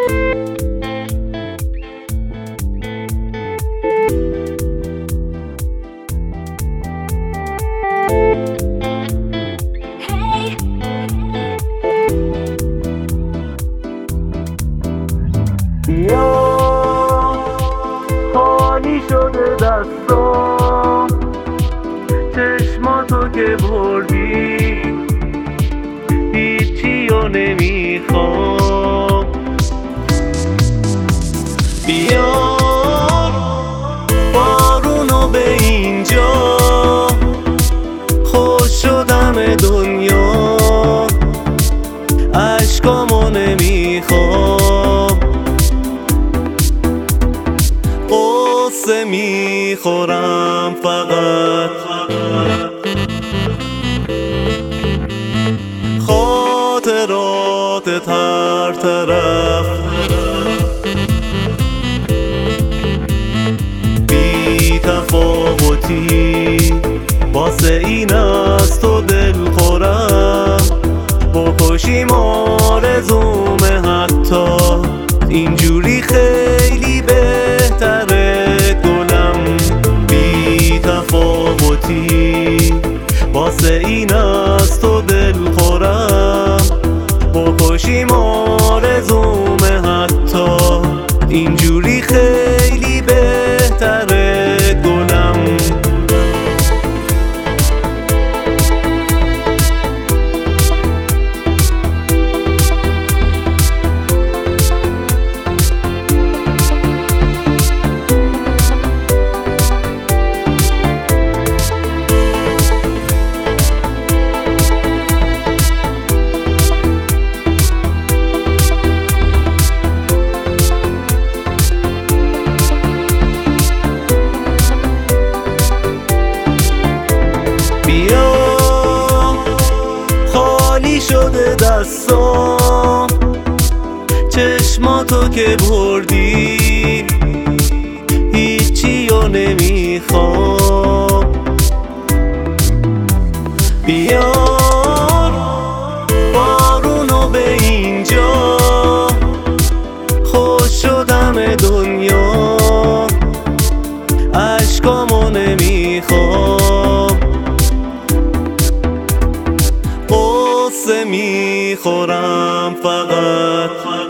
بیا خالی شده دستام، چشماتو که بردی هیچی رو نمیخوام. بیار بارونو به اینجا، خوش شدم دنیا، عشقامو نمیخوام. قصه میخورم فقط، خاطرات هر طرف، بی تفاوتی واسه این از تو دل خورم. بکشیم آرزومه حتی اینجوری خیلی بهتره گلم. بی تفاوتی واسه این از تو دل خورم. بکشیم آرزومه حتی اینجوری خیلی بهتره گلم. بیا خالی شده دستام، چشماتو که بردی هیچی رو نمیخوام. بیار بارونو به اینجا، خوش شدم دنیا، عشقامو نمیخوام. قصه میخورم فقط